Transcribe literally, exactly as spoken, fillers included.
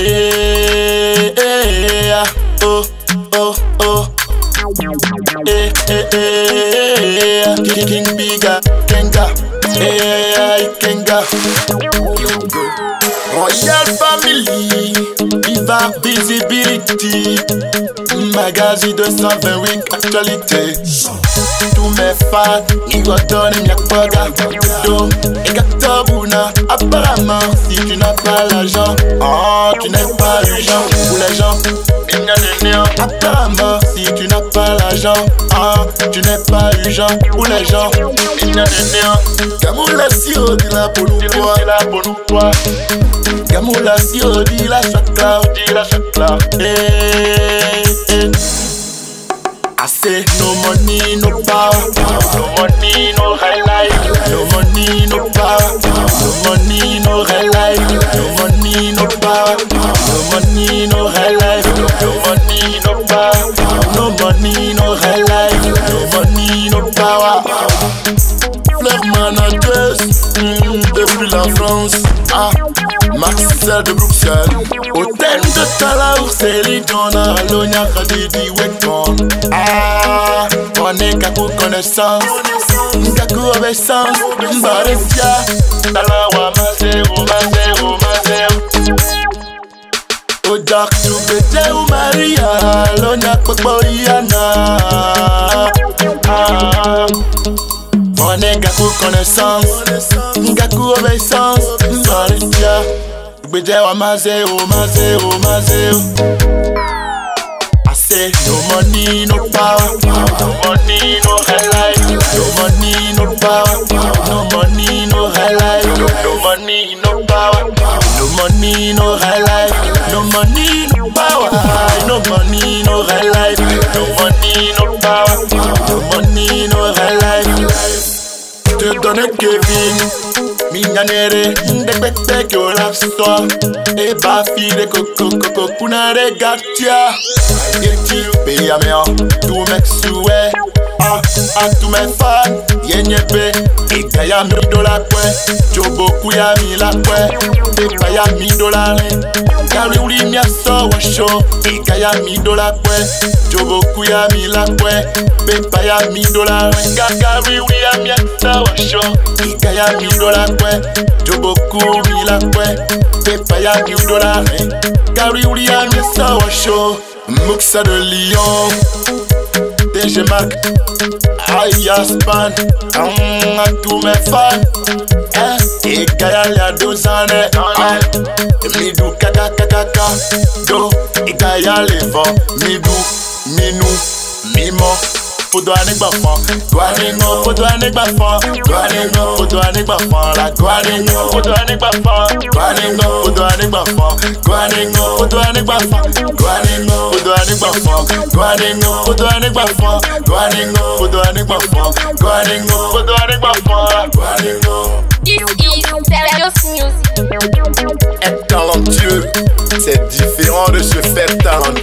eh, eh, oh, oh, oh. Eh, eh, eh, King, King Biga, Kenga, eh, Kenga. Royal Family, Viva Visibility, Magazine deux cent vingt-huit actualité. Tous mes fans, Nigoton et Nyakwaga, Do et Gatabuna. Apparemment, si tu n'as pas l'argent, oh, tu n'es pas urgent pour les gens. Apparemment, si tu n'as pas l'argent, ah, tu n'es pas urgent pour les gens. Gamoula si on dit là pour nous quoi. Gamoula si on dit la chakla, dit la chakla. Eh, eh. I say no money, no power. No money, no high life. No money, no power. No money, no high life. No money, no power. No money, no high life. No money, no power. No money, no high life. No money, no power. Fleur manageuse, mm, depuis la France. Ah, Marcel de Bruxelles. Au thème de Talaour, c'est l'idona. Alonia Khadidi Wekon. Ah, on est kakou connaissance. Kakou obéissance. Mbaresia. Talawa mazero, mazero, mazero. Au dark to Bete ou Maria. Alonia Kokboriana. Ah. On est Gakou connaissance, Gakou obéissance, Maristia, Bédé wa mazéo, mazéo, mazéo. I say no money, no power, no money, no high life, no money, no power, no money, no high life, no money, no power, no money, no high life, no money, no power, no money, no high life, no money, no power, no money, no high life. Te donne Kevin, mignonere, ndekbekbe que la soie. Et bafi de coco coco kuna de gatia. Yeti paya mea, tout mec soué. Ah, ah, tous mes fans, yenyepe. Et gaya mi dollar kwe, jobo kuya mi la kwe. Et paya mi dollar. Gary uli mi aso washo. Et gaya mi dollar kwe, jobo kuya mi la kwe. Et paya mi dollar. Gary uli mi aso washo. Et gaya mi dollar kwe, jobo kuya mi la kwe. Et paya mi dollar. Gary uli mi aso washo. Muxa de Lyon. D G Mac, Aya Span, hum, à tous mes fans, hein, et Gaïa il y a deux années, hein, Midou kaka kaka kaka, do, et Gaïa les vents, Midou, Minou, Mimo, Poudouane Bafan, Douaningo, Poudouane Bafan, Douaningo, Poudouane Bafan, la Douaningo, Poudouane Bafan, Douaningo, Poudouane Bafan, Douaningo, Poudouane Bafan, Douaningo, Poudouane Bafan, Douaningo, Poudouane Bafan, Douaningo, Poudouane Bafan, Douaningo, Poudouane Bafan, Douaningo. Être talentueux, c'est différent de se faire talentueux.